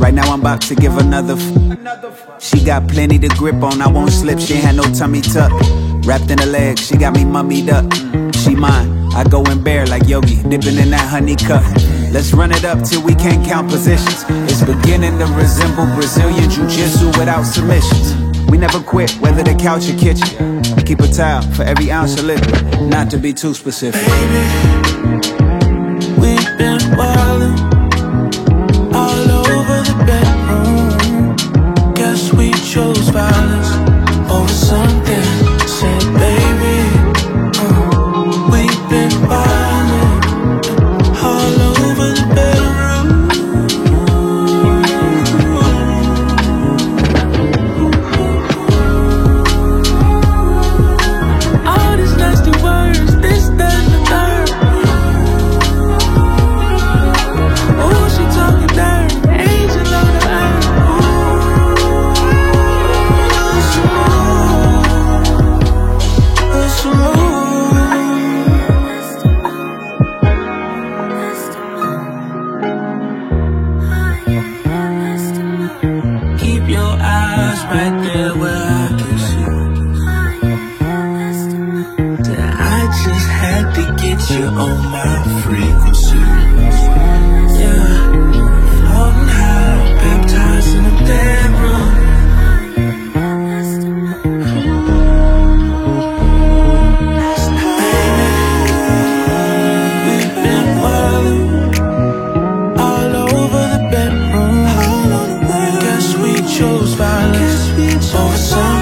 Right now I'm about to give another She got plenty to grip on, I won't slip. She ain't had no tummy tuck. Wrapped in her legs, she got me mummied up. She mine, I go in bare like Yogi, dipping in that honey cup. Let's run it up till we can't count positions. It's beginning to resemble Brazilian jiu-jitsu without submissions. We never quit, whether the couch or kitchen. Keep a towel for every ounce of liquid, not to be too specific. Baby, we've been wildin' all over the bedroom. Guess we chose violence over something. Said baby, we've been wildin' all over the bedroom. All these nasty words, this, that, and the third. Oh, she talking dirty, angel on the earth. Keep your eyes right there where I can see. That I just had to get you on my frequency. Yeah, floating high, baptized in the bedroom. We've been wildin' all over the bedroom. Guess we chose violence over some.